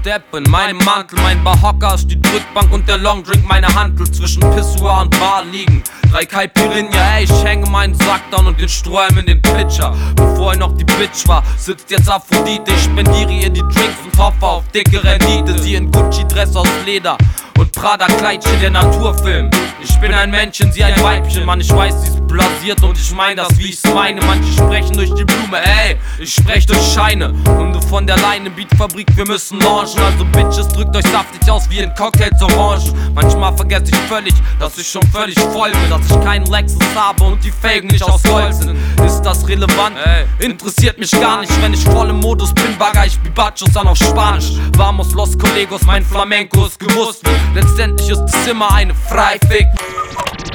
Stepp in meinem Mantel. Mein Barhocker ist die Drückbank und der Longdrink meine Hantel. Zwischen Pissoir und Bar liegen 3 Caipirinha, ey, ich hänge meinen Sack down und den Strohhalm in den Pitcher. Bevor ich noch die Bitch war, sitzt jetzt Aphrodite. Ich spendiere ihr die Drinks und hoffe auf dicke Rendite. Sie in Gucci-Dress aus Leder und Prada-Kleidchen, der Naturfilm. Ich bin ein Männchen, sie ein Weibchen. Mann, ich weiß, sie ist blasiert und ich mein das, wie ich's meine. Manche sprechen durch die Blume, ey, ich sprech durch Scheine. Hunde von der Leine, Beatfabrik, wir müssen launchen. Also Bitches, drückt euch saftig aus wie in Cocktails Orangen. Manchmal vergesse ich völlig, dass ich schon völlig voll bin, dass ich keinen Lexus habe und die Felgen nicht aus Holz sind. Ist das relevant? Interessiert mich gar nicht. Wenn ich voll im Modus bin, bagger ich Bibachos an auf Spanisch. Vamos los Colegos, mein Flamenco ist gewusst. Letztendlich ist es immer eine Freifick.